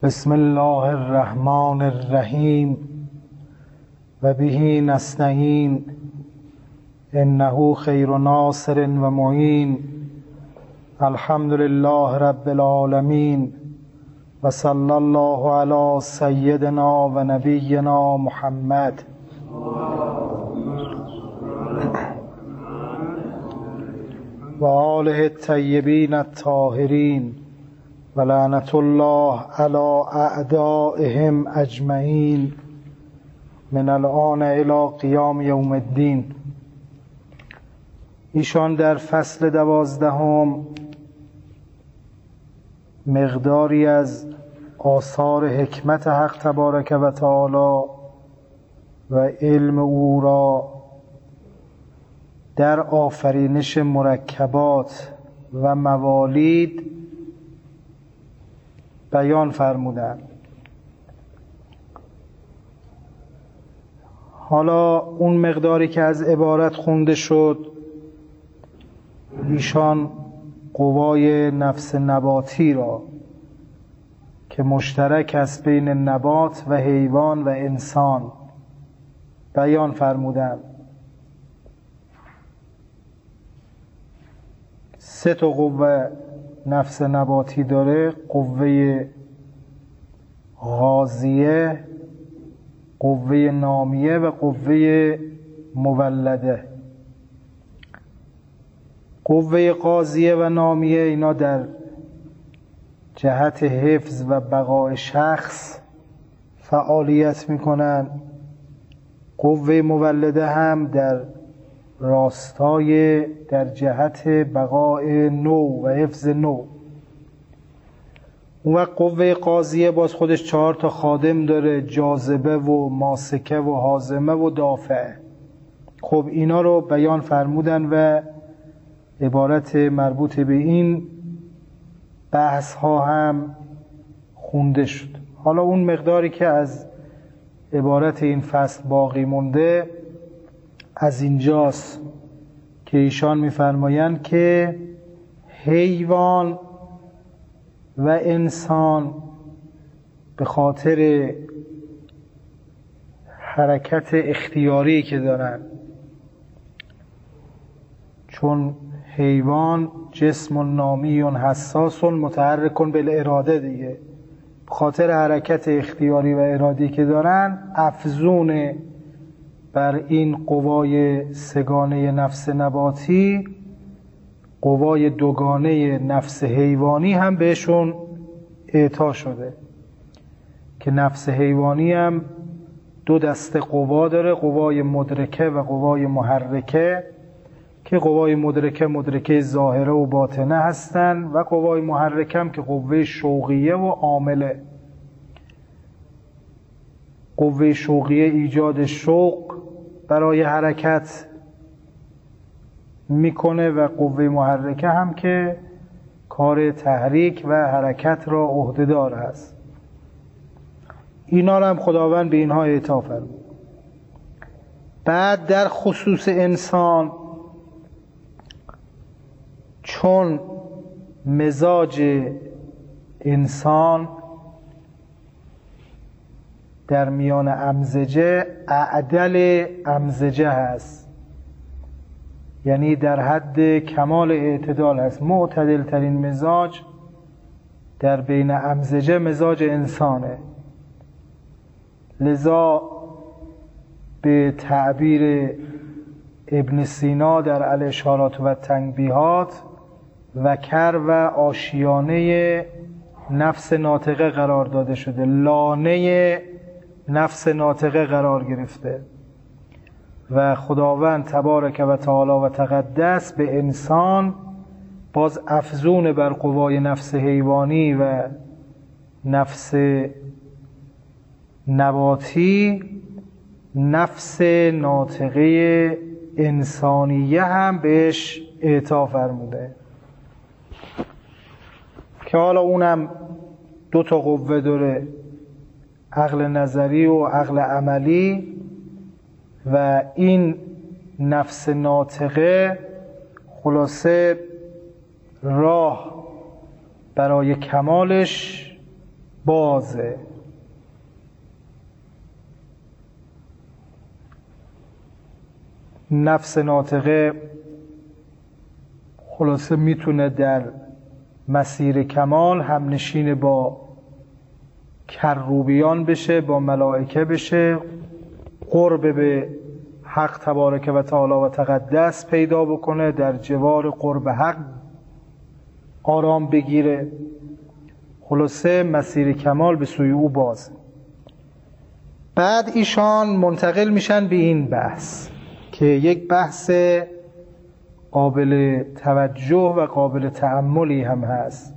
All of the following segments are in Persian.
بسم الله الرحمن الرحیم و به نستعین انه خیر ناصر و معین. الحمد لله رب العالمین و صلی الله علی سیدنا و نبینا محمد و آله الطیبین الطاهرین و لعنت الله علی اعدائهم اجمعین من الآن الی قیام یوم الدین. ایشان در فصل 12 مقداری از آثار حکمت حق تبارک و تعالی و علم او را در آفرینش مرکبات و موالید بیان فرمودند. حالا اون مقداری که از عبارت خونده شد، ایشان قوای نفس نباتی را که مشترک است بین نبات و حیوان و انسان بیان فرمودند. 3 قوه نفس نباتی داره: قوه غازیه، قوه نامیه و قوه مولده. قوه غازیه و نامیه اینا در جهت حفظ و بقای شخص فعالیت میکنن. قوه مولده هم در راستای در جهت بقای نوع و حفظ نوع. اون وقت قوه غازیه باز خودش 4 خادم داره: جاذبه و ماسکه و هاضمه و دافعه. خب اینا رو بیان فرمودن و عبارت مربوط به این بحث ها هم خونده شد. حالا اون مقداری که از عبارت این فصل باقی مونده از اینجاست که ایشان می‌فرمایند که حیوان و انسان به خاطر حرکت اختیاری که دارن، چون حیوان جسم نامی حساس متحرک بالاراده دیگه، به خاطر حرکت اختیاری و ارادی که دارن افزون بر این قوای سگانه نفس نباتی قوای دوگانه نفس حیوانی هم بهشون اعطا شده که نفس حیوانی هم 2 دسته قوا داره: قوای مدرکه و قوای محرکه، که قوای مدرکه ظاهره و باطنه هستن و قوای محرکه هم که قوه شوقیه و عامله. قوه شوقیه ایجاد شوق برای حرکت میکنه و قوه محرکه هم که کار تحریک و حرکت را عهده‌دار است. اینا را هم خداوند به اینها اعطا فرمود. بعد در خصوص انسان، چون مزاج انسان در میان امزجه اعدل امزجه هست، یعنی در حد کمال اعتدال هست، معتدل ترین مزاج در بین امزجه مزاج انسانه. لذا به تعبیر ابن سینا در الاشارات و تنبیهات وکر و آشیانه نفس ناطقه قرار داده شده، لانه نفس ناطقه قرار گرفته و خداوند تبارک و تعالی و تقدس به انسان باز افزون بر قوای نفس حیوانی و نفس نباتی نفس ناطقه انسانیه هم بهش اعطا فرموده که حالا اونم 2 قوه داره: عقل نظری و عقل عملی. و این نفس ناطقه خلاصه راه برای کمالش بازه. نفس ناطقه خلاصه میتونه در مسیر کمال همنشین با کروبیان بشه، با ملائکه بشه، قرب به حق تبارک و تعالی و تقدس پیدا بکنه، در جوار قرب حق آرام بگیره. خلاصه مسیر کمال به سوی او باز. بعد ایشان منتقل میشن به این بحث که یک بحث قابل توجه و قابل تأملی هم هست.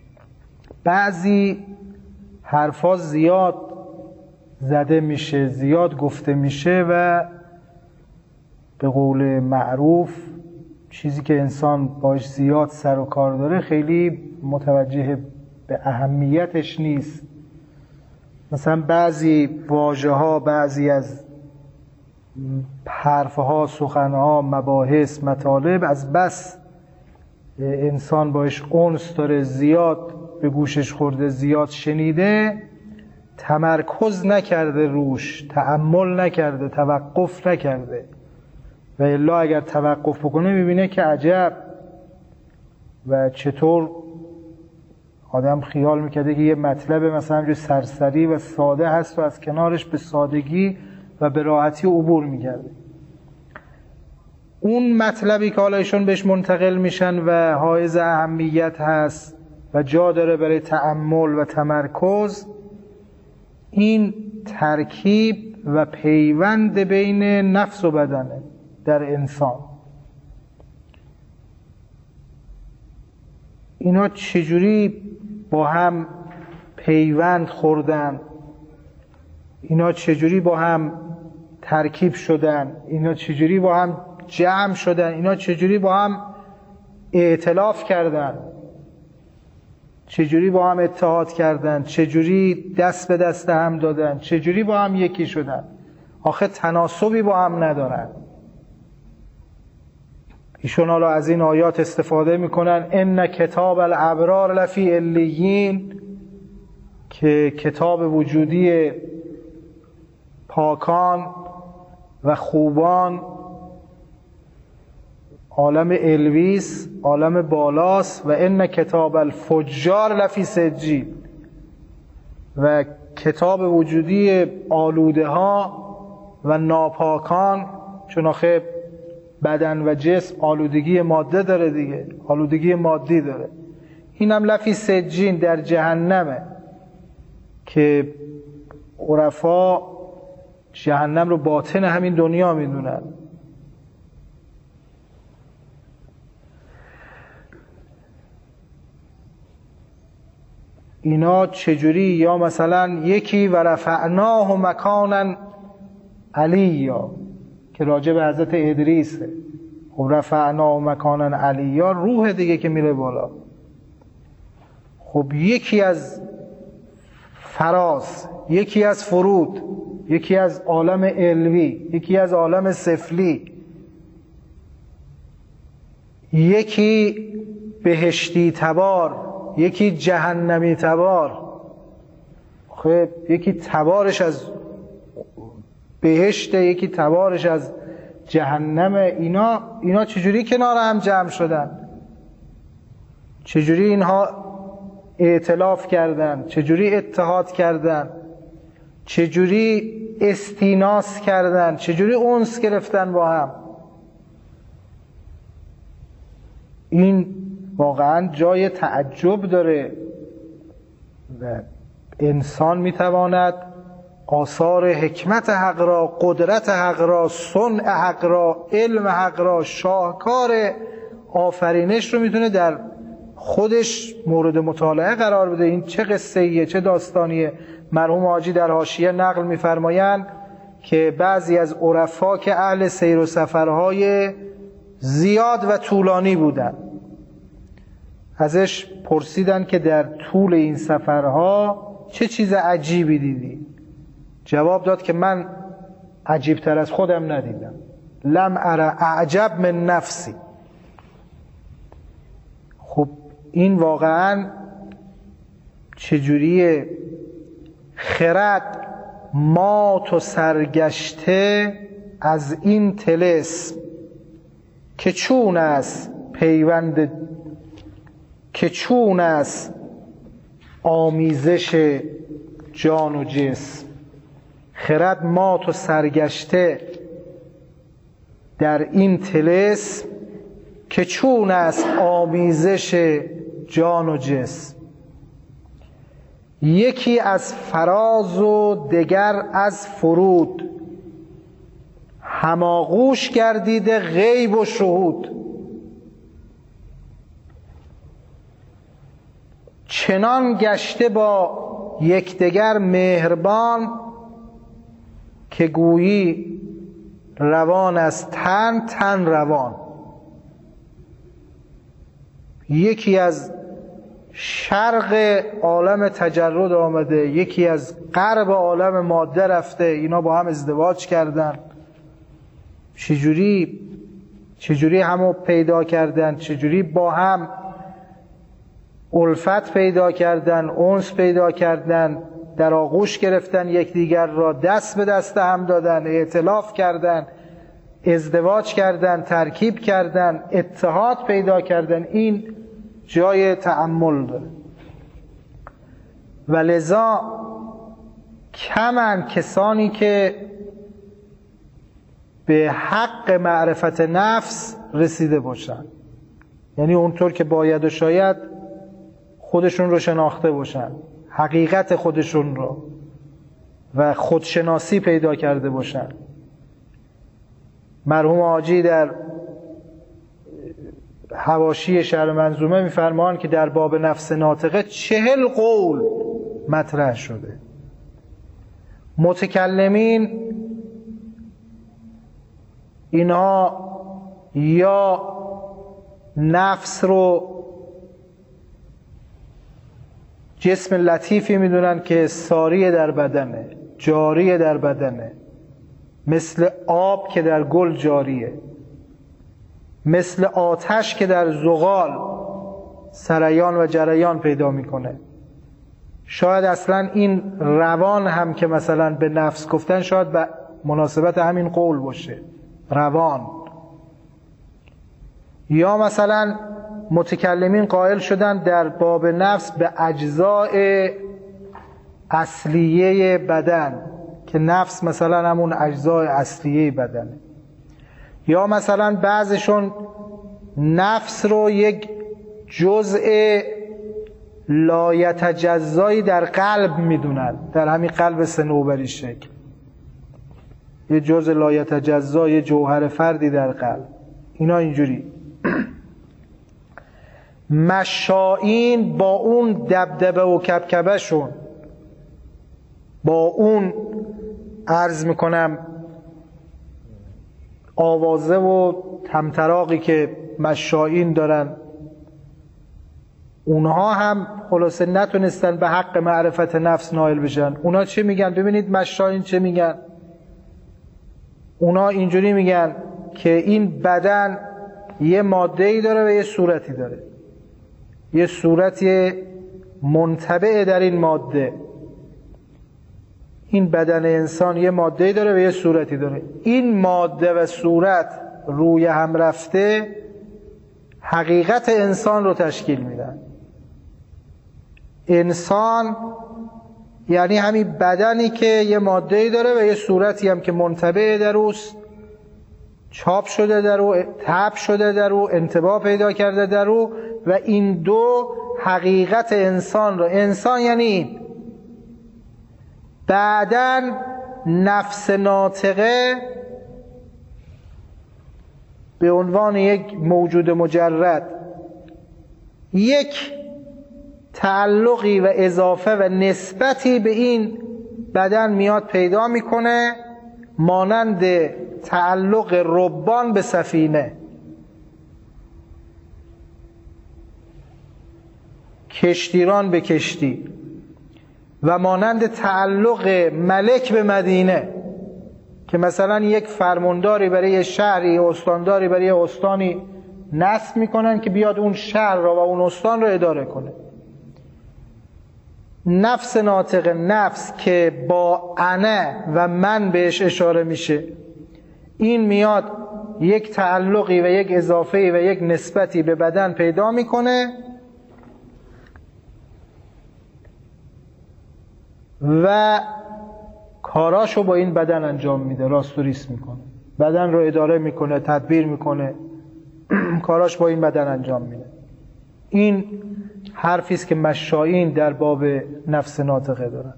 بعضی حرفا زیاد زده میشه، زیاد گفته میشه و به قول معروف چیزی که انسان باش زیاد سر و کار داره خیلی متوجه به اهمیتش نیست. مثلا بعضی واژه‌ها، بعضی از حرفها، سخنها، مباحث، مطالب از بس انسان باش انس داره، زیاد به گوشش خورده، زیاد شنیده، تمرکز نکرده روش، تأمل نکرده، توقف نکرده و الا اگر توقف بکنه میبینه که عجب و چطور آدم خیال میکرده که یه مطلب مثلا همجور سرسری و ساده هست و از کنارش به سادگی و به راحتی عبور میکرده. اون مطلبی که حالا ایشون بهش منتقل میشن و حائز اهمیت هست و جا داره برای تأمل و تمرکز، این ترکیب و پیوند بین نفس و بدنه در انسان. اینا چجوری با هم پیوند خوردن، اینا چجوری با هم ترکیب شدن، اینا چجوری با هم جمع شدن، اینا چجوری با هم ائتلاف کردن، چجوری با هم اتحاد کردن، چجوری دست به دست هم دادن، چجوری با هم یکی شدن. آخه تناسبی با هم ندارن. ایشون حالا از این آیات استفاده میکنن ان کتاب الابرار لفی علیین، که کتاب وجودی پاکان و خوبان عالم الویس، عالم بالاست، و ان کتاب الفجار لفی سجین، و کتاب وجودی آلوده ها و ناپاکان، چون آخه بدن و جسم آلودگی ماده داره دیگه، آلودگی مادی داره، اینم لفی سجین در جهنمه که عرفا جهنم رو باطن همین دنیا میدونن. اینا چجوری؟ یا مثلا یکی و رفعناه مکانا علیا که راجع به حضرت ادریسه. خب رفعناه مکانا علیا روح دیگه که میره بالا. خب یکی از فراز، یکی از فرود، یکی از عالم علوی، یکی از عالم سفلی، یکی بهشتی تبار، یکی جهنمی تبار. خب یکی تبارش از بهشت، یکی تبارش از جهنم. اینا چجوری کنار هم جمع شدن؟ چجوری اینها ائتلاف کردن؟ چجوری اتحاد کردن؟ چجوری استیناس کردن؟ چجوری انس گرفتن با هم؟ این واقعا جای تعجب داره و انسان میتواند آثار حکمت حق را، قدرت حق را، صنع حق را، علم حق را، شاهکار آفرینش رو میتونه در خودش مورد مطالعه قرار بده. این چه قصه‌ایه، چه داستانیه. مرحوم حاجی در حاشیه نقل می‌فرمایند که بعضی از عرفا که اهل سیر و سفرهای زیاد و طولانی بودن، ازش پرسیدن که در طول این سفرها چه چیز عجیبی دیدی؟ جواب داد که من عجیبتر از خودم ندیدم. لم اره اعجب من نفسی. خب این واقعا چجوریه خرد مات و سرگشته از این طلسم، که چون است پیوند، که چون است آمیزش جان و جسم. خرد مات و سرگشته در این طلسم، که چون است آمیزش جان و جسم. یکی از فراز و دگر از فرود، هماغوش گردیده غیب و شهود. چنان گشته با یکدیگر مهربان، که گویی روان از تن تن روان. یکی از شرق عالم تجرد آمده، یکی از غرب عالم ماده رفته، اینا با هم ازدواج کردن. چجوری همو پیدا کردن، چجوری با هم الفت پیدا کردن، انس پیدا کردن، در آغوش گرفتن یکدیگر را، دست به دست هم دادن، ائتلاف کردن، ازدواج کردن، ترکیب کردن، اتحاد پیدا کردن. این جای تأمل داره. و لذا کمن کسانی که به حق معرفت نفس رسیده باشن، یعنی اونطور که باید و شاید خودشون رو شناخته باشن، حقیقت خودشون رو و خودشناسی پیدا کرده باشن. مرحوم حاجی در حواشی شرح منظومه میفرمان که در باب نفس ناطقه 40 قول مطرح شده. متکلمین اینها یا نفس رو جسم لطیفی میدونن که ساری در بدنه، جاری در بدنه، مثل آب که در گل جاریه، مثل آتش که در زغال سریان و جریان پیدا میکنه. شاید اصلا این روان هم که مثلا به نفس گفتن شاید به مناسبت همین قول باشه، روان. یا مثلا متکلمین قائل شدن در باب نفس به اجزاء اصلیه بدن، که نفس مثلا همون اجزاء اصلیه بدنه. یا مثلا بعضشون نفس رو یک جزء لایتجزایی در قلب میدونن، در همین قلب صنوبری شکل، یه جزء لایتجزا، یه جوهر فردی در قلب. اینا اینجوری. مشائین با اون دبدبه و کبکبه شون، با اون عرض میکنم آوازه و طمطراقی که مشائین دارن، اونها هم خلاصه نتونستن به حق معرفت نفس نائل بشن. اونا چه میگن؟ ببینید مشائین چه میگن. اونا اینجوری میگن که این بدن یه ماده‌ای داره و یه صورتی داره، یه صورتی منطبع در این ماده. این بدن انسان یه ماده‌ای داره و یه صورتی داره. این ماده و صورت روی هم رفته حقیقت انسان رو تشکیل میدن. انسان یعنی همین بدنی که یه ماده‌ای داره و یه صورتی هم که منطبع در اوست، چاپ شده در او، تب شده در او، انطباع پیدا کرده در او، و این دو حقیقت انسان رو. انسان یعنی این. بعداً نفس ناطقه به عنوان یک موجود مجرد یک تعلقی و اضافه و نسبتی به این بدن میاد پیدا میکنه، مانند تعلق ربان به سفینه، کشتیران به کشتی، و مانند تعلق ملک به مدینه، که مثلا یک فرمانداری برای یه شهری، استانداری برای یه استانی نصب میکنن که بیاد اون شهر را و اون استان را اداره کنه. نفس ناطقه، نفس که با انا و من بهش اشاره میشه، این میاد یک تعلقی و یک اضافه‌ای و یک نسبتی به بدن پیدا میکنه و کاراشو با این بدن انجام میده، راست و ریست میکنه، بدن رو اداره میکنه، تدبیر میکنه، کاراش با این بدن انجام میده. این حرفی است که مشایین در باب نفس ناطقه دارن.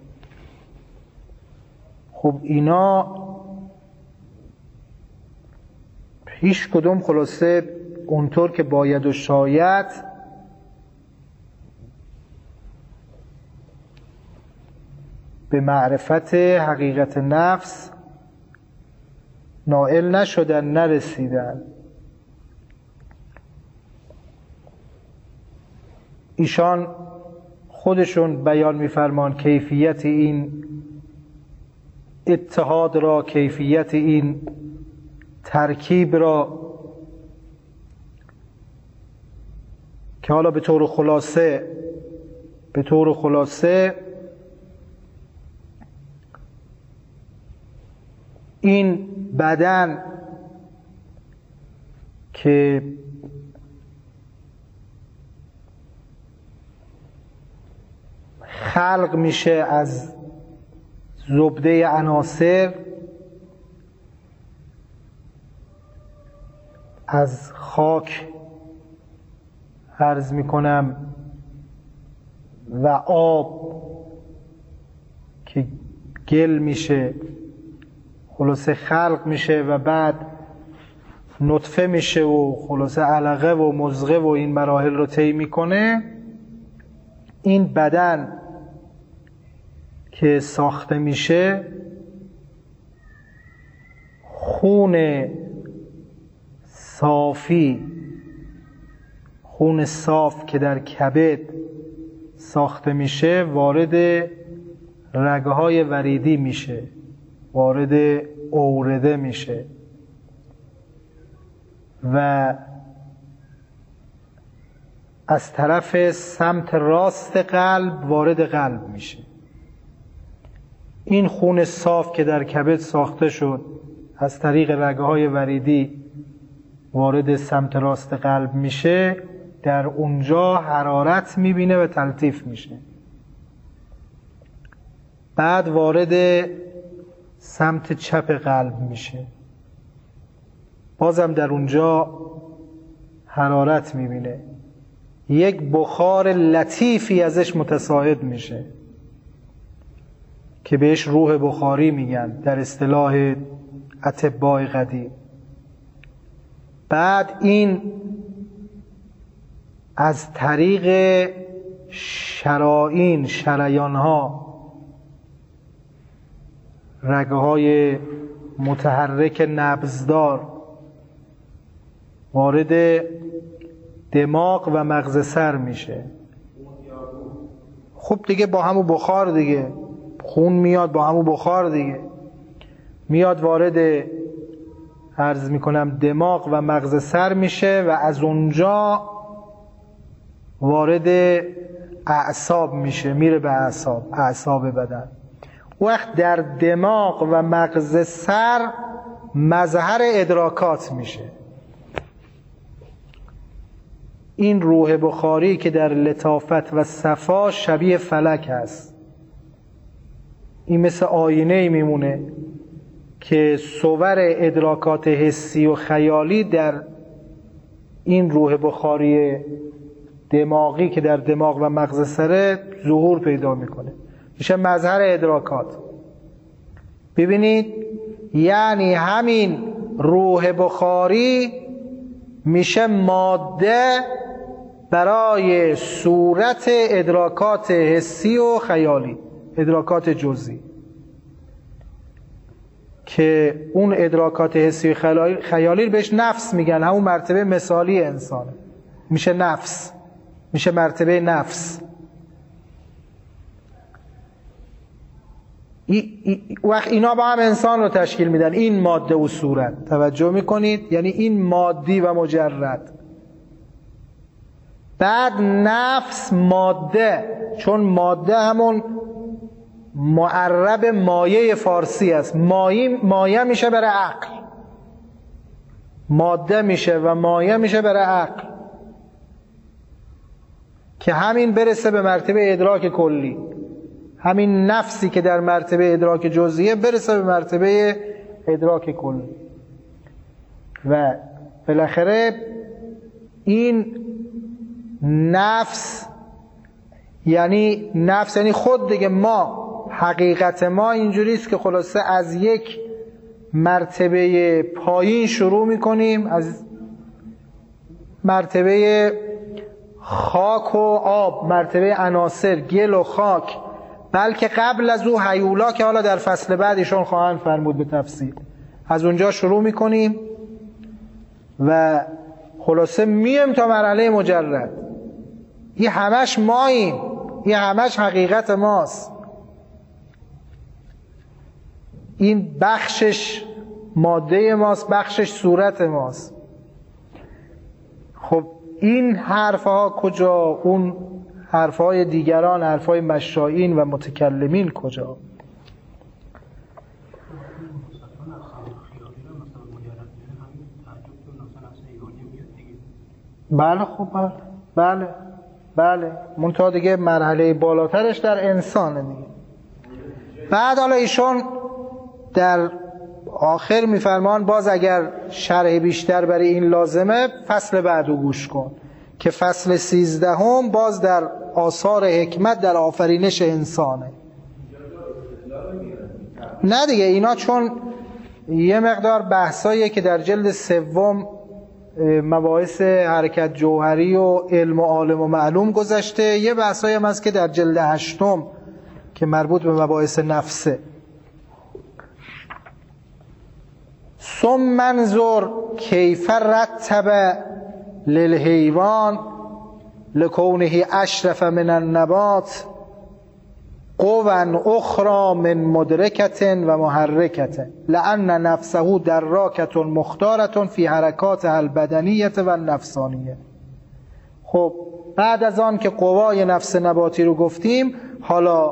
خب اینا هیچ کدوم خلاصه اونطور که باید و شاید به معرفت حقیقت نفس نائل نشدن، نرسیدن. ایشان خودشون بیان می‌فرمان کیفیت این اتحاد را، کیفیت این ترکیب را، که حالا به طور خلاصه این بدن که خلق میشه از زبده عناصر، از خاک عرض میکنم و آب که گل میشه، خلاصه خلق میشه و بعد نطفه میشه و خلاصه علقه و مضغه و این مراحل رو طی میکنه. این بدن که ساخته میشه خون صافی، خون صاف که در کبد ساخته میشه وارد رگهای وریدی میشه، وارد اورده میشه و از طرف سمت راست قلب وارد قلب میشه. این خون صاف که در کبد ساخته شد از طریق رگهای وریدی وارد سمت راست قلب میشه، در اونجا حرارت میبینه و تلطیف میشه، بعد وارد سمت چپ قلب میشه، بازم در اونجا حرارت میبینه، یک بخار لطیفی ازش متصاعد میشه که بهش روح بخاری میگن در اصطلاح اطباء قدیم. بعد این از طریق شریان ها، رگهای متحرک نبضدار وارد دماغ و مغز سر میشه. خب دیگه با همون بخار دیگه، خون میاد با همون بخار دیگه، میاد وارد عرض میکنم دماغ و مغز سر میشه و از اونجا وارد اعصاب میشه، میره به اعصاب بدن. وقت در دماغ و مغز سر مظهر ادراکات میشه. این روح بخاری که در لطافت و صفا شبیه فلک هست، این مثل آینه میمونه که صور ادراکات حسی و خیالی در این روح بخاری دماغی که در دماغ و مغز سره ظهور پیدا میکنه، میشه مظهر ادراکات. ببینید یعنی همین روح بخاری میشه ماده برای صورت ادراکات حسی و خیالی، ادراکات جزئی، که اون ادراکات حسی و خیالی بهش نفس میگن، همون مرتبه مثالی انسانه، میشه نفس، میشه مرتبه نفس. وقت اینا با هم انسان رو تشکیل میدن، این ماده و صورت. توجه میکنید؟ یعنی این مادی و مجرد. بعد نفس ماده، چون ماده همون معرب مایه فارسی است. مایه میشه برای عقل، ماده میشه و مایه میشه برای عقل، که همین برسه به مرتبه ادراک کلی. همین نفسی که در مرتبه ادراک جزئیه برسه به مرتبه ادراک کلی. و بالاخره این نفس یعنی خود دیگه. ما حقیقت ما اینجوریست که خلاصه از یک مرتبه پایین شروع میکنیم، از مرتبه خاک و آب، مرتبه عناصر گل و خاک، بلکه قبل از او هیولا که حالا در فصل بعد ایشون خواهند فرمود به تفصیل. از اونجا شروع میکنیم و خلاصه میم تا مرحله مجرد. این همش ماییم، این همش حقیقت ماست. این بخشش ماده ماست، بخشش صورت ماست. خب این حرفها کجا؟ اون حرفهای دیگران، حرفهای مشایین و متکلمین کجا؟ بله خب بله منتها دیگه مرحله بالاترش در انسانه دیگه. بعد حالا ایشون در آخر میفرمان باز اگر شرح بیشتر برای این لازمه فصل بعدو گوش کن، که فصل 13 باز در آثار حکمت در آفرینش انسانه. نه دیگه اینا چون یه مقدار بحثاییه که در جلد 3 مباحث حرکت جوهری و علم و عالم و معلوم گذشته، یه بحثایی هم هست که در جلد 8 که مربوط به مباحث نفسه. ثم منظر کیف رتب للحیوان لکونه اشرف من النبات قوا اخرى من مدرکة و محرکة لأن نفسه دراکة مختارة فی حرکات البدنیة و النفسانیه. خب بعد از آن که قوای نفس نباتی رو گفتیم، حالا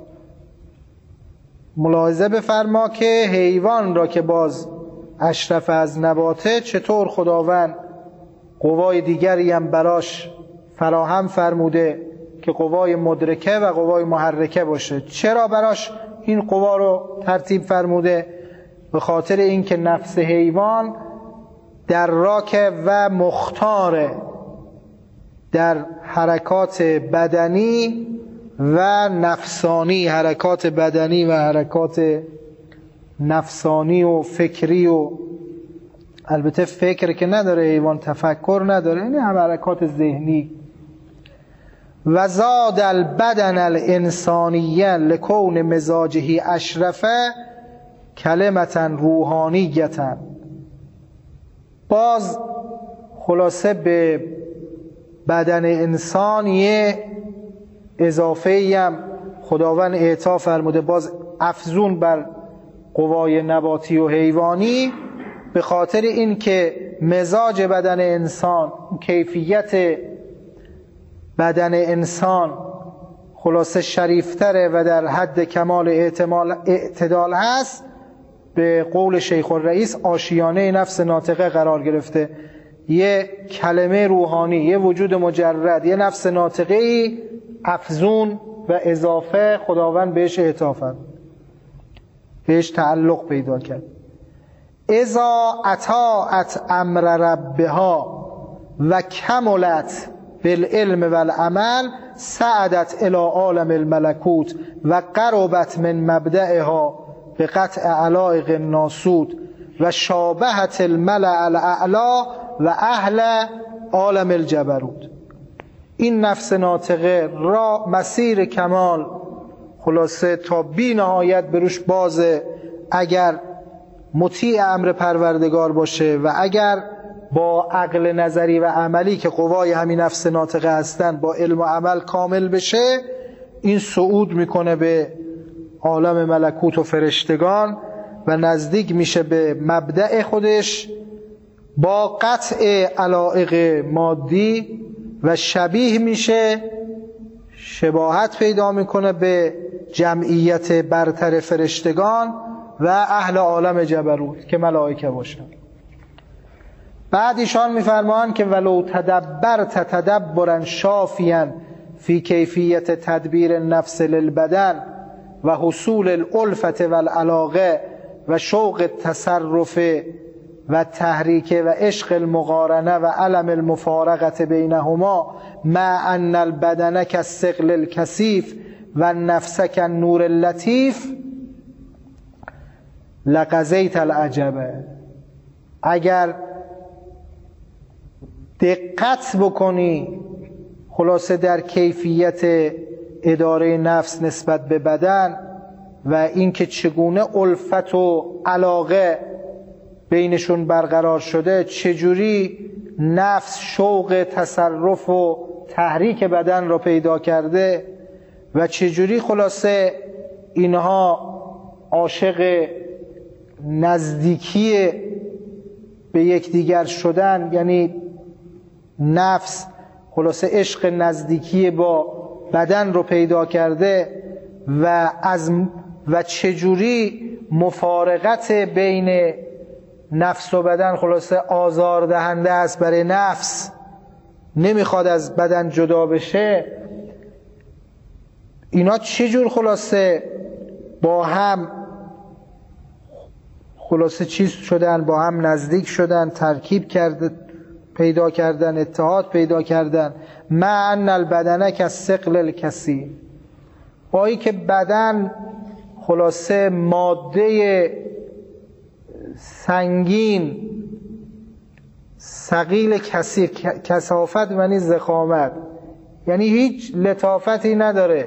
ملاحظه بفرما که حیوان را که باز اشرف از نباته، چطور خداوند قوای دیگری هم براش فراهم فرموده که قوای مدرکه و قوای محرکه باشه. چرا براش این قوا رو ترتیب فرموده؟ به خاطر اینکه نفس حیوان دراک و مختاره در حرکات بدنی و نفسانی، حرکات بدنی و حرکات نفسانی و فکری. و البته فکر که نداره حیوان، تفکر نداره، این هم حرکات ذهنی. و زاد البدن الانسانیه لکون مزاجه اشرفه کلمتا روحانیتا. باز خلاصه به بدن انسان یه اضافه هم خداوند اعطا فرموده، باز افزون بر قوای نباتی و حیوانی، به خاطر این که مزاج بدن انسان، کیفیت بدن انسان خلاصه شریفتره و در حد کمال اعتدال هست. به قول شیخ الرئیس آشیانه نفس ناطقه قرار گرفته. یه کلمه روحانی، یه وجود مجرد، یه نفس ناطقه افزون و اضافه خداوند بهش اعطا فرمود، بهش تعلق پیدا کرد. اذا اطاعت امر ربها و کملت بالعلم والعمل سعدت الى عالم الملکوت و قربت من مبدأها به قطع علایق الناسوت و شابهت الملأ الاعلا و اهل عالم الجبروت. این نفس ناطقه را مسیر کمال خلاصه تا بی نهایت بروش بازه، اگر مطیع امر پروردگار باشه و اگر با عقل نظری و عملی که قوای همین نفس ناطقه هستن با علم و عمل کامل بشه، این صعود میکنه به عالم ملکوت و فرشتگان و نزدیک میشه به مبدأ خودش با قطع علایق مادی و شبیه میشه، شباهت پیدا میکنه به جمعیت برتر فرشتگان و اهل عالم جبروت که ملائکه باشن. بعد ایشان میفرمان که ولو تدبرت تدبرا شافیا فی کیفیت تدبیر النفس للبدن و حصول الالفت والعلاقه و شوق التصرف و تحریک و عشق المقارنه و علم المفارقت بینهما مع ان البدن كالثقل الكثیف و النفس كالنور اللطیف لقضیت العجبه. اگر دقت بکنی خلاصه در کیفیت اداره نفس نسبت به بدن و اینکه چگونه الفت و علاقه بینشون برقرار شده، چجوری نفس شوق تصرف و تحریک بدن را پیدا کرده و چجوری خلاصه اینها عاشق نزدیکی به یکدیگر شدن، یعنی نفس خلاصه عشق نزدیکی با بدن رو پیدا کرده و چجوری مفارقت بین نفس و بدن خلاصه آزاردهنده است برای نفس، نمیخواد از بدن جدا بشه. اینا چجور خلاصه با هم خلاصه چیز شدن، با هم نزدیک شدن، ترکیب پیدا کردن، اتحاد پیدا کردن. مع ان البدن كالثقل الكثیف، با این که بدن خلاصه ماده سنگین ثقیل کثیف، کثافت یعنی ضخامت، یعنی هیچ لطافتی نداره،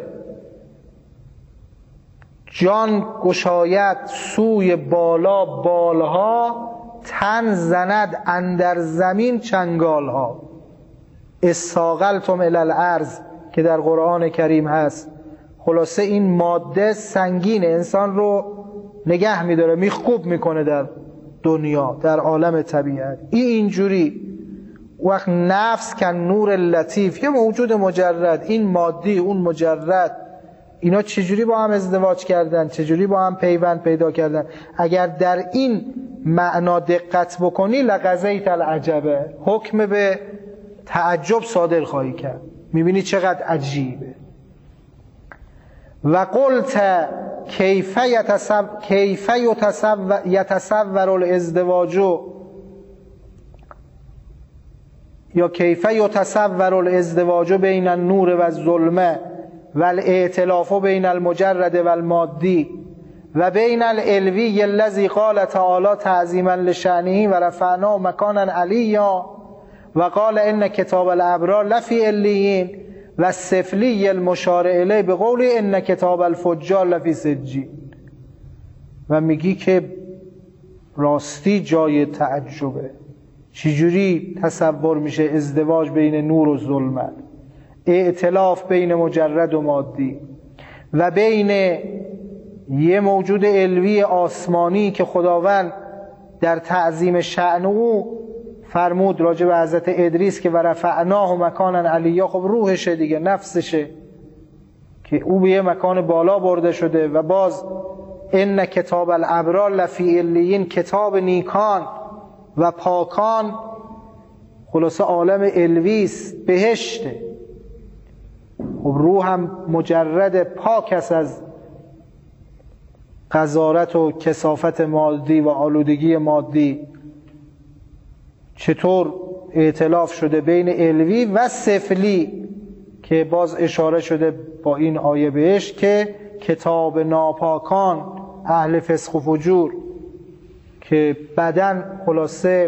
جان گشاید سوی بالا بالها، تن زند اندر زمین چنگالها. استاقلتم الی الارض که در قرآن کریم هست. خلاصه این ماده سنگینه، انسان رو نگه میداره، میخکوب میکنه در دنیا، در عالم طبیعت. اینجوری وقت نفس کن نور لطیف، یه موجود مجرد، این مادی اون مجرد، اینا چجوری با هم ازدواج کردن، چجوری با هم پیوند پیدا کردن. اگر در این معنا دقت بکنی لقضیت العجبه، حکم به تعجب صادر خواهی کرد، میبینی چقدر عجیبه. و قلت کیف یتصور الازدواج یا کیف یتصور الازدواج بین النور و الظلمه و الائتلاف بین المجرد و المادی و بین العلوی الذی قال تعالی تعظیما لشأنه و رفعناه مکانا علیا و قال ان کتاب الابرار لفی علیین و السفلی المشار الیه به قول ان کتاب الفجار لفی سجین. و میگی که راستی جای تعجبه، چجوری تصور میشه ازدواج بین نور و ظلمت، ائتلاف بین مجرد و مادی و بین یه موجود علوی آسمانی که خداوند در تعظیم شأن او فرمود راجع به حضرت ادریس که ورفعناه مکانا علیا، خب روحشه دیگه، نفسشه که او به یه مکان بالا برده شده. و باز ان کتاب الابرار لفی علیین، کتاب نیکان و پاکان خلاصه عالم علویست، بهشته. خب روح هم مجرد پاک است از قذارت و کثافت مادی و آلودگی مادی. چطور ائتلاف شده بین علوی و سفلی که باز اشاره شده با این آیه بهش که کتاب ناپاکان اهل فسق و فجور، که بدن خلاصه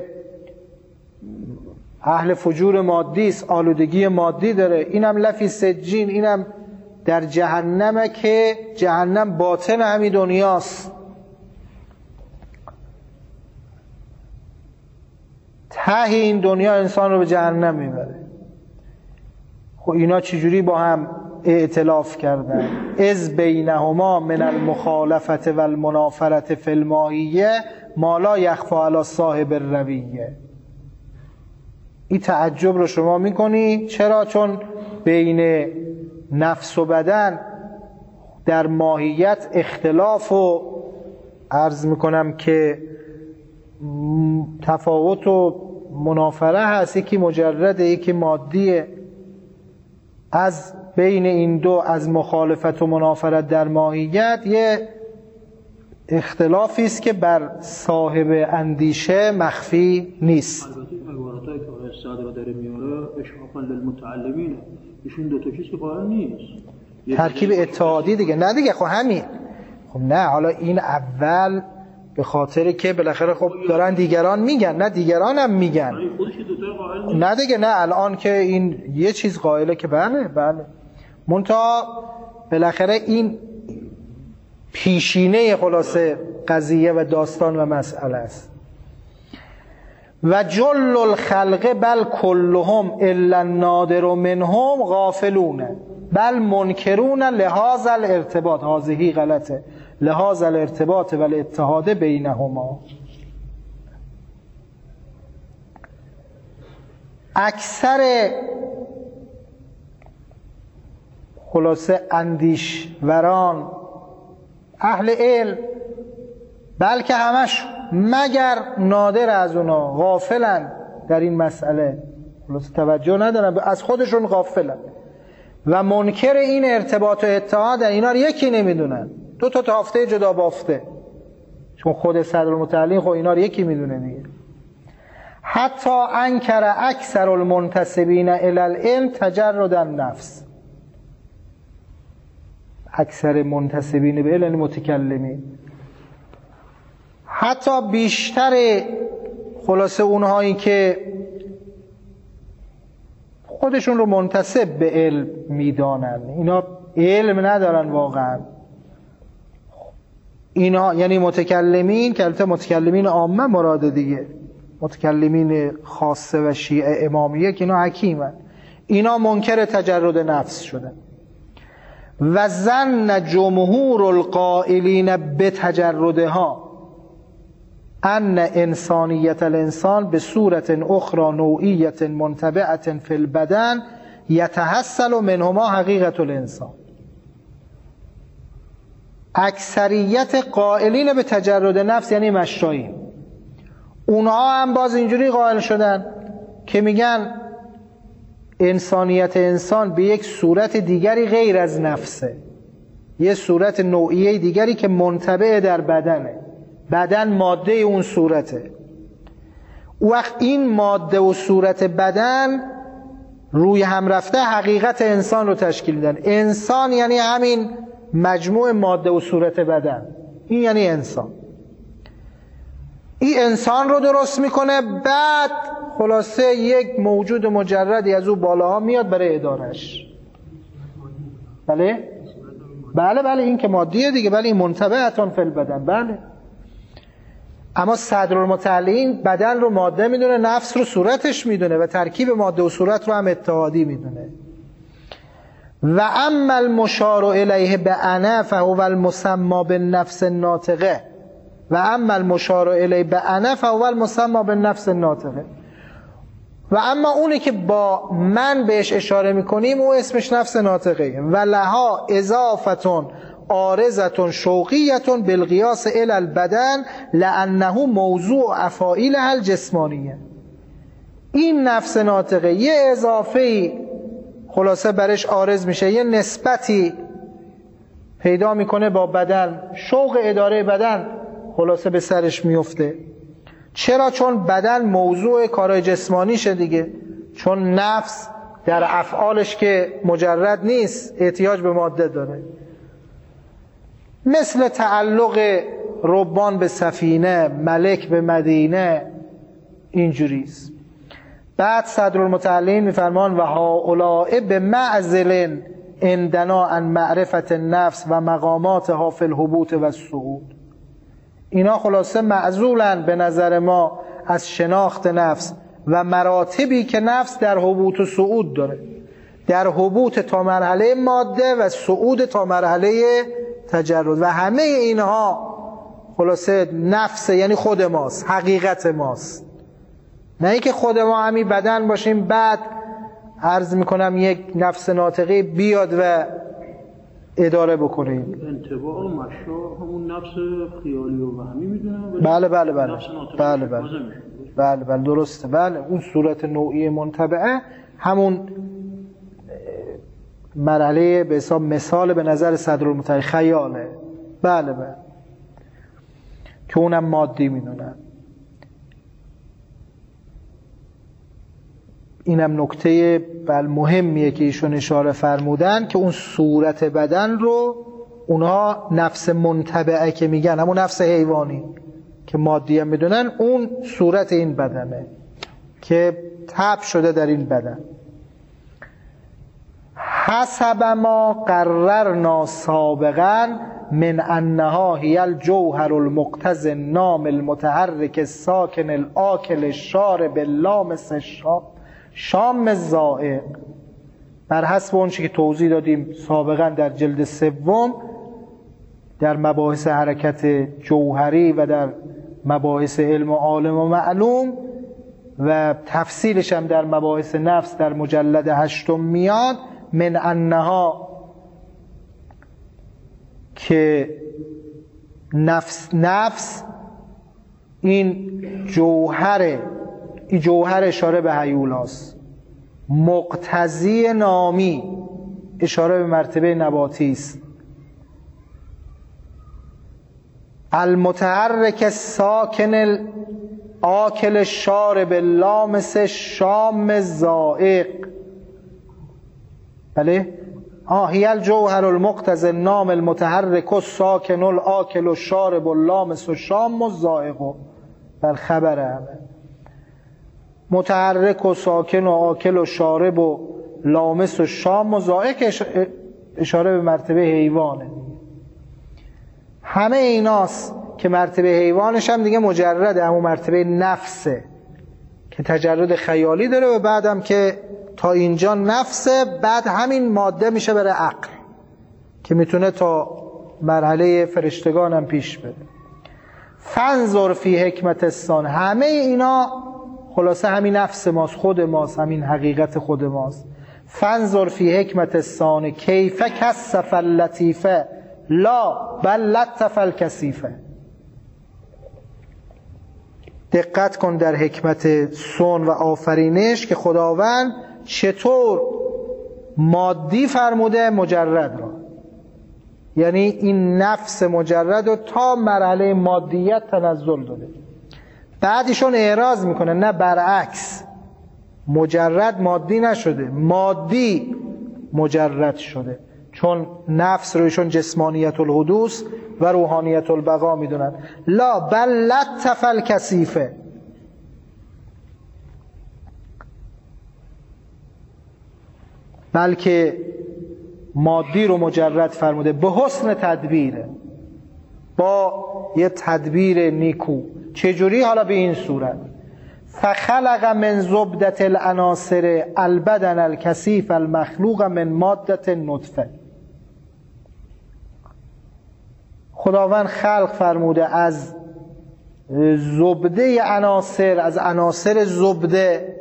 اهل فجور مادی است، آلودگی مادی داره. اینم لفی سجین، اینم در جهنمه که جهنم باطن همین دنیاست. ته این دنیا انسان رو به جهنم میبره. خب اینا چجوری با هم ائتلاف کردن؟ از بینهما من المخالفت و المنافرت فی الماهیه ما لا یخفی علی صاحب الرویه. این تعجب رو شما میکنی. چرا؟ چون بین نفس و بدن در ماهیت اختلاف و عرض میکنم که تفاوت و منافره هست. یکی مجرده، یکی مادیه. از بین این دو، از مخالفت و منافرت در ماهیت، یه اختلافی است که بر صاحب اندیشه مخفی نیست. البته عبارتایی که آقای صدرا داره میاره اشراقا للمتعلمین، ایشون دو تا چیز که قائل نیست. ترکیب اتحادی دیگه. نه دیگه، خب همین. خب نه، حالا این اول به خاطر که بالاخره خب دارن دیگران میگن، نه دیگران هم میگن، نه دیگه، نه الان که این یه چیز قائله که بله منتها بالاخره این پیشینه خلاصه قضیه و داستان و مسئله است. و جل الخلق بل كلهم الا النادر منهم غافلون بل منکرون لهذا الارتباط. هذه غلطه. لهذا الارتباط و الاتحاد بینهما. اکثر خلاصه اندیشوران اهل علم، بلکه همش مگر نادر از اونا غافلن در این مسئله، خلاصه توجه ندارن، از خودشون غافلن و منکر این ارتباط و اتحاد. اینا رو یکی نمیدونن، دو تا تافته جدا بافته، چون خود صدرالمتعلین خود اینا رو یکی میدونه دیگه. حتی انکر اکثر المنتسبین الی العلم تجرد النفس. اکثر منتسبین به علم متکلمین، حتی بیشتر خلاصه اونهایی که خودشون رو منتسب به علم میدانن، اینا علم ندارن واقعا. اینا یعنی متکلمین که البته متکلمین عامه مراده دیگه، متکلمین خاصه و شیعه امامیه که اینا حکیمن، اینا منکر تجرد نفس شدن. و ظن جمهور القائلین بتجردها ان انسانیت الانسان به صورت اخرى نوعیت منتبعه فی البدن یتحصل منهما حقیقت الانسان. اکثریت قائلین به تجرد نفس یعنی مشایخ، اونها هم باز اینجوری قائل شدن که میگن انسانیت انسان به یک صورت دیگری غیر از نفسه، یه صورت نوعیه دیگری که منطبع در بدنه، بدن ماده اون صورته. وقت این ماده و صورت بدن روی هم رفته حقیقت انسان رو تشکیل میدن. انسان یعنی همین مجموع ماده و صورت بدن، این یعنی انسان. این انسان رو درست میکنه، بعد خلاصه یک موجود مجردی از او بالاها میاد برای ادارش. بله این که مادیه دیگه، بله این منطبعتان فی البدن، بله. اما صدرالمتعلین بدن رو ماده میدونه، نفس رو صورتش میدونه و ترکیب ماده و صورت رو هم اتحادی میدونه. و اما المشار الیه بانا فهو المسمى بالنفس الناطقه و اما المشار الیه بانا فهو المسمى بالنفس الناطقه. و اما اونی که با من بهش اشاره میکنیم او اسمش نفس ناطقه. و لها اضافتون عارضتون شوقیتون بالقیاس الی البدن لانه موضوع افاعیلها الجسمانیه. این نفس ناطقه یه اضافه‌ای خلاصه برش عارض میشه، یه نسبتی پیدا میکنه با بدن، شوق اداره بدن خلاصه به سرش میفته. چرا؟ چون بدن موضوع کارهای جسمانیشه دیگه، چون نفس در افعالش که مجرد نیست، احتیاج به ماده داره. مثل تعلق ربان به سفینه، ملک به مدینه، اینجوریست. بعد صدرالمتعلین میفرمان و هؤلاء به معزل عندنا عن معرفت النفس و مقاماتها فی الهبوط و الصعود. اینا خلاصه معزولن به نظر ما از شناخت نفس و مراتبی که نفس در هبوط و صعود داره، در هبوط تا مرحله ماده و صعود تا مرحله تجرد. و همه اینها خلاصه نفس یعنی خود ماست، حقیقت ماست. نه اینکه خود ما همین بدن باشیم بعد عرض میکنم یک نفس ناطقه بیاد و اداره بکنیم. انطباع و مشا همون نفس خیالی و وهمی میدونم. بله درسته. بله اون صورت نوعی منطبعه همون مرحله به حساب مثال به نظر صدرالمتحرک خیاله. بله که اونم مادی میدونن. اینم نکته مهمیه که ایشون اشاره فرمودن که اون صورت بدن رو اونها نفس منطبعه که میگن، همون نفس حیوانی که مادی هم میدونن، اون صورت این بدنه که تب شده در این بدن. حسب ما قررنا سابقا من انها هی الجوهر المقتض النام المتحرک الساکن الآکل الشارب اللامس شام الزائق، بر حسب اون چیزی که توضیح دادیم سابقا در جلد 3 در مباحث حرکت جوهری و در مباحث علم و عالم و معلوم و تفصیلش هم در مباحث نفس در مجلد 8 میاد. من انها که نفس این جوهر اشاره به هیولاست، مقتضی نامی اشاره به مرتبه نباتی است، المتحرک الساکن الآکل الشارب اللامس شام الزائق. بله هی الجوهر المقتضی النام المتحرک الساکن الآکل الشارب اللامس شام الزائق. بل خبره همه متحرک و ساکن و آکل و شارب و لامس و شام و زائق اشاره به مرتبه حیوانه. همه ایناست که مرتبه حیوانش هم دیگه مجرده، همون مرتبه نفسه که تجرد خیالی داره و بعدم که تا اینجا نفسه، بعد همین ماده میشه برای عقل که میتونه تا مرحله فرشتگان هم پیش بره. فانظر فی حکمت الثانی، همه اینا خلاصه همین نفس ماست، خود ماست، همین حقیقت خود ماست. فانظر فی حکمت الثانی کیف کثف اللطیفه لا بل لطف الکثیفه. دقت کن در حکمت صنع و آفرینش که خداوند چطور مادی فرموده مجرد را، یعنی این نفس مجرد رو تا مرحله مادیت تنزل داده. بعدشون اعراض میکنه نه برعکس، مجرد مادی نشده، مادی مجرد شده، چون نفس رویشون جسمانیت الحدوث و روحانیت البقا میدونن. لا بل لطف الکثیفه، بلکه مادی رو مجرد فرموده به حسن تدبیره، با یه تدبیر نیکو. چجوری؟ حالا به این صورت: فخلق من زبدة العناصر البدن الکثیف المخلوق من مادة نطفه. خداوند خلق فرموده از زبده عناصر، از عناصر زبده،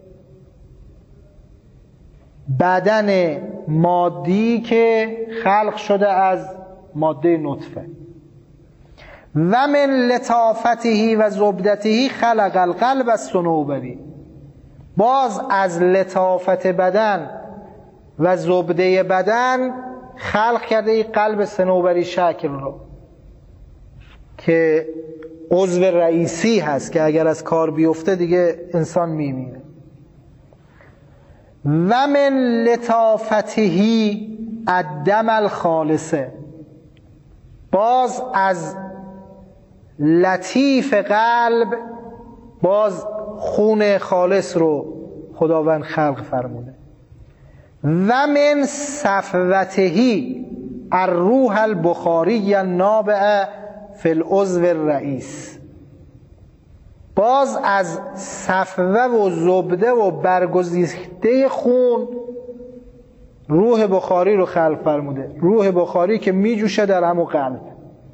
بدن مادی که خلق شده از ماده نطفه. و من لطافته و زبدته خلق القلب الصنوبری. باز از لطافت بدن و زبده بدن خلق کرده این قلب صنوبری شکل رو که عضو رئیسی هست که اگر از کار بیفته دیگه انسان میمیره. و من لطافته الدم الخالصه. باز از لطیف قلب باز خون خالص رو خداوند خلق فرموده. و من صفوته الروح البخاری النابع فی العضو الرئیس. باز از صفوه و زبده و برگزیده خون روح بخاری رو خلق فرموده. روح بخاری که می جوشه در همون قلب.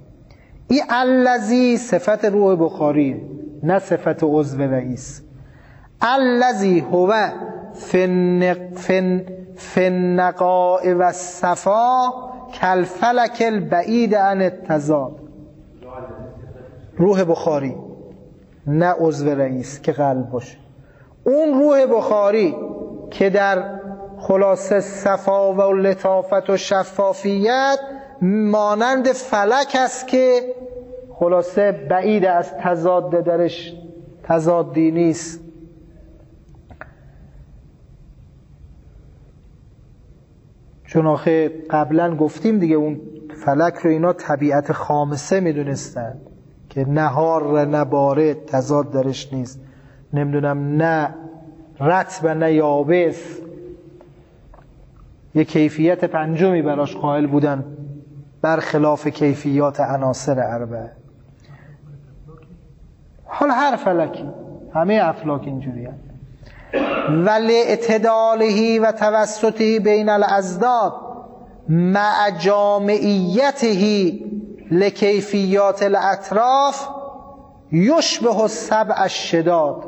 این الذی صفت روح بخاری، نه صفت عضو رئیس. الذی هو فی النقاء و الصفا کالفلک البعید عن التضاد. روح بخاری، نه عضو رئیس که قلب باشه. اون روح بخاری که در خلاصه صفا و لطافت و شفافیت مانند فلک است که خلاصه بعید از تضاد، درش تضادی نیست. چون آخه قبلا گفتیم دیگه اون فلک رو اینا طبیعت خامسه میدونستن که نه حار نه بارد، تضاد درش نیست، نمیدونم نه رطب نه یابس، یه کیفیت پنجمی براش قائل بودن برخلاف کیفیات عناصر اربعه. حالا هر فلکی، همه افلاک اینجوری هست. ولی اعتداله و توسطه بین الازداد مع جامعیته لکیفیات الاطراف یشبه السبع الشداد.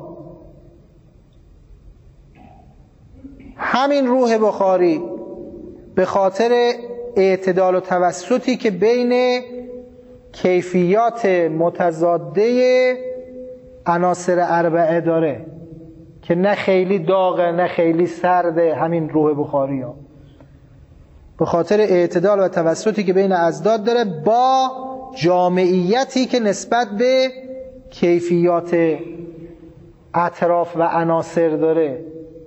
همین روح بخاری به خاطر اعتدال و توسطی که بین کیفیات متضاده عناصر اربعه داره که نه خیلی داغه نه خیلی سرده، همین روح بخاری ها به خاطر اعتدال و توسطی که بین ازداد داره با جامعیتی که نسبت به کیفیات اطراف و عناصر داره.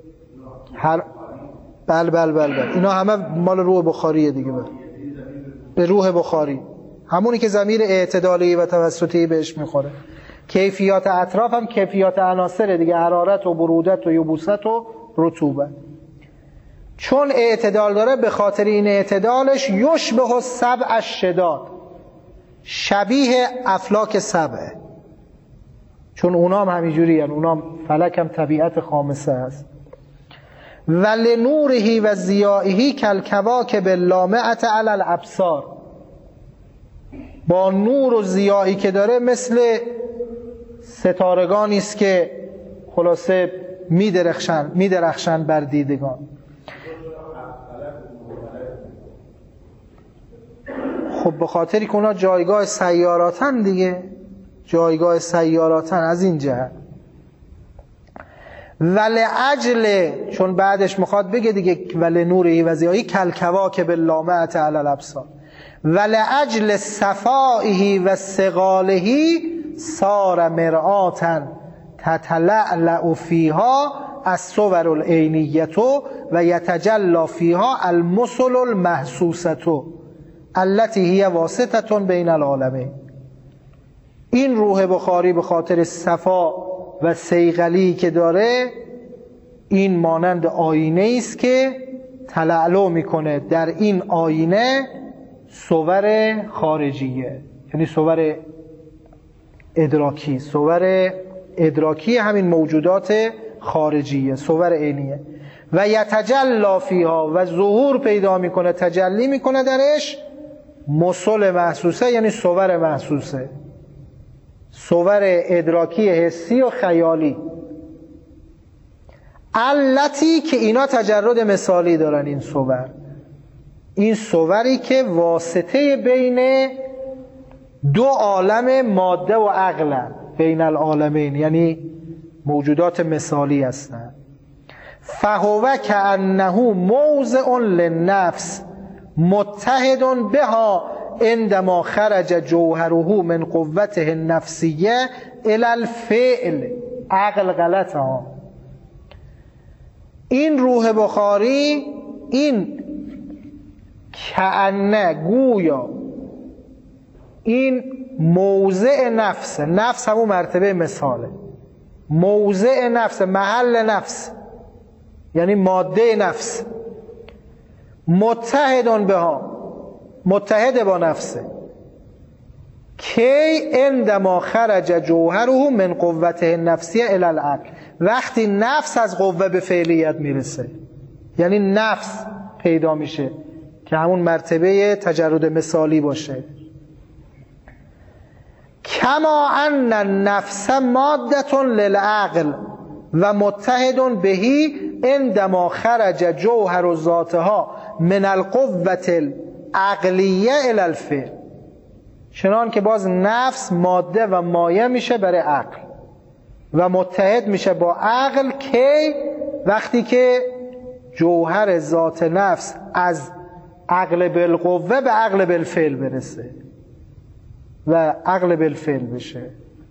بله اینا همه مال روح بخاریه دیگه. به روح بخاری، همونی که ضمیر اعتدالی و توسطی بهش میخوره. کیفیات اطراف هم کیفیات عناصر دیگه، حرارت و برودت و یبوست و رطوبت. چون اعتدال داره به خاطر این اعتدالش یشبه السبع الشداد، شبیه افلاک سبعه، چون اونام همینجوری هن، اونام فلک هم طبیعت خامسه هست. ولنوره و ضیائه کالکواکب اللامعة علی الابصار، با نور و ضیایی که داره مثل ستارگانی است که خلاصه میدرخشن بر دیدگان. خب به خاطری که اونا جایگاه سیاراتن دیگه، جایگاه سیاراتن از این جهت. ولعجل، چون بعدش میخواد بگه دیگه ولنوره و ضیائه کالکواکب اللامعة علی الابصار، ولعجل صفائه و ثقاله صار مرآة تتلألأ فیها الصور العینیة و یتجلی فیها المثل المحسوسة التي هي واسطة بین العالمین. این روح بخاری به خاطر صفا و صیقلی که داره، این مانند آینه است که تلألؤ میکنه در این آینه صور خارجیه، یعنی صور ادراکی، صور ادراکی همین موجودات خارجیه، صور عینیه. و یتجلی فیها، و ظهور پیدا میکنه، تجلی میکنه درش مثل محسوسه، یعنی صور محسوسه، صور ادراکی حسی و خیالی. التی که اینا تجرد مثالی دارن، این صور، این صوری که واسطه بین دو عالم ماده و عقل، بین العالمین، یعنی موجودات مثالی هستند. فهو کأنه موضع للنفس متحد بها عندما خرج جوهره من قوته النفسیه الی الفعل. عقل غلط ها. این روح بخاری، این کأنه، گویا، این موضع نفس، نفس همون مرتبه مثاله، موضع نفس، محل نفس، یعنی ماده نفس، متحدون بها، متحد با نفسه، کی عندما خرج جوهره من قوته النفسیه الی العقل، وقتی نفس از قوه به فعلیت میرسه، یعنی نفس پیدا میشه که همون مرتبه تجرد مثالی باشه. کما ان النفس ماده للعقل و متحد بهی عندما خرج جوهر ذاتها من القوة العقلیه الی الفعل. چنان که باز نفس ماده و مایه میشه برای عقل و متحد میشه با عقل که وقتی که جوهر ذات نفس از عقل بالقوه به عقل بالفعل برسه و عقل بالفعل بشه.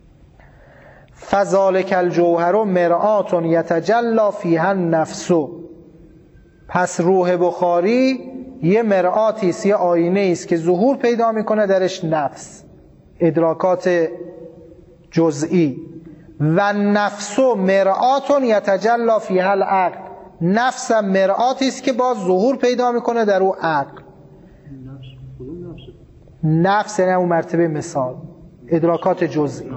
فذالک الجوهر مرآت یتجلی فیها النفس. پس روح بخاری یه مرآتی است، یه آینه است که ظهور پیدا میکنه درش نفس، ادراکات جزئی. و نفس مرآت یتجلی فیها العقل. نفس مرآتی است که باز ظهور پیدا میکنه در او عقل. نفس یعنی اون مرتبه مثال، ادراکات جزئی.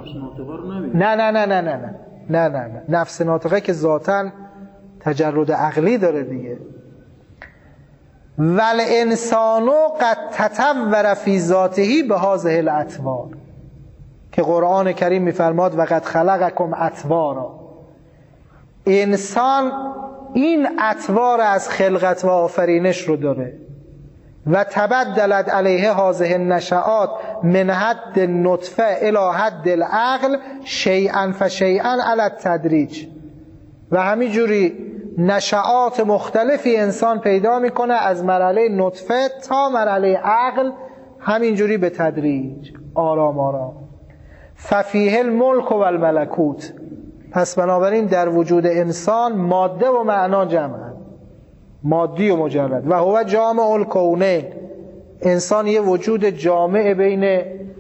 نه نفس ناطقه که ذاتاً تجرد عقلی داره دیگه. ول انسانو قد تطور فی ذاته بهذه الاطوار، که قرآن کریم میفرماد و قد خلقکم اطوارا. انسان این اطوار از خلقت و آفرینش رو داره. و تبدلت علیه هذه النشآت من حد النطفه الی حد العقل شیئا فشیئا علی التدریج. و همینجوری نشآت مختلفی انسان پیدا میکنه از مرحله نطفه تا مرحله عقل، همینجوری به تدریج، آرام آرام. ففیه الملک و الملکوت. پس بنابراین در وجود انسان ماده و معنا جمعن، مادی و مجرد. و هو جامع الکونین. انسان یه وجود جامع بین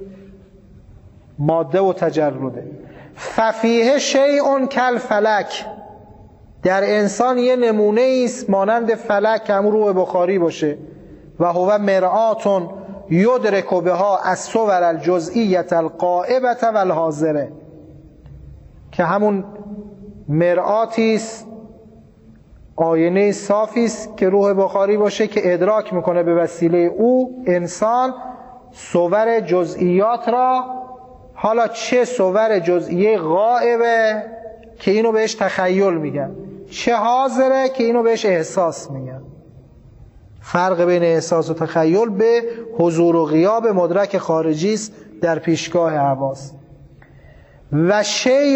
ماده و تجرده. ففیه شیء کالفلک. در انسان یه نمونه است مانند فلک که همون روح بخاری باشه. و هو مرآت یدرک بها الصور الجزئیه الغائبه والحاضره. که همون مرآتی است، آینه صافی است که روح بخاری باشه که ادراک میکنه به وسیله او انسان صور جزئیات را. حالا چه صور جزئیه غائبه که اینو بهش تخیل میگن، چه حاضره که اینو بهش احساس میگن. فرق بین احساس و تخیل به حضور و غیاب مدرک خارجی است در پیشگاه حواس. و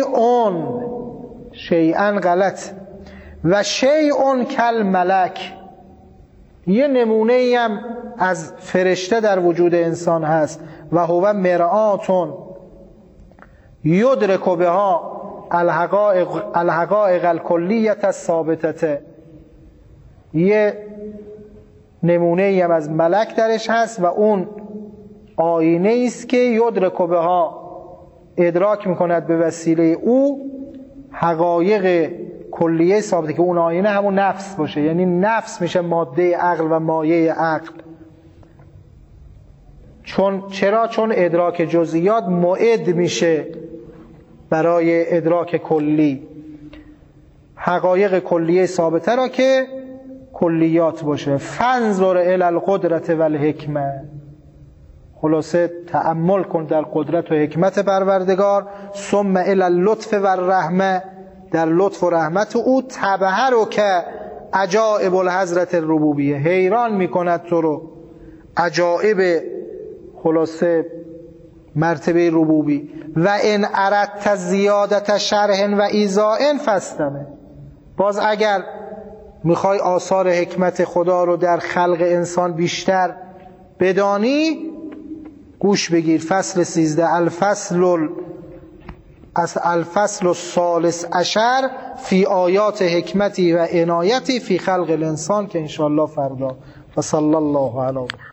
شیئا غلط. و شیء کالملک. یه نمونه ای هم از فرشته در وجود انسان هست. و هو مرآت یدرک بها الحقائق الکلیه الثابته. یه نمونه ای هم از ملک درش هست و اون آینه است که یدرک بها، ادراک میکند به وسیله او حقایق کلیه ثابته، که اون آینه همون نفس باشه. یعنی نفس میشه ماده عقل و مایه عقل. چون ادراک جزئیات معد میشه برای ادراک کلی، حقایق کلیه ثابته را که کلیات باشه. فانظر الی القدرت و الحکمه. خلاصه تأمل کن در قدرت و حکمت پروردگار. ثم الی اللطف و الرحمه. در لطف و رحمت او تبهر که عجائب الحضرت الربوبیه. حیران میکند تو رو عجائب خلاصه مرتبه ربوبی. و ان اردت زیادت شرح و ایضاء فاستمع. باز اگر میخوای آثار حکمت خدا رو در خلق انسان بیشتر بدانی گوش بگیر. فصل 13 الفصل الثالث عشر فی آیات حکمتی و عنایتی فی خلق الانسان، که انشاءالله فردا. و صلی الله علیه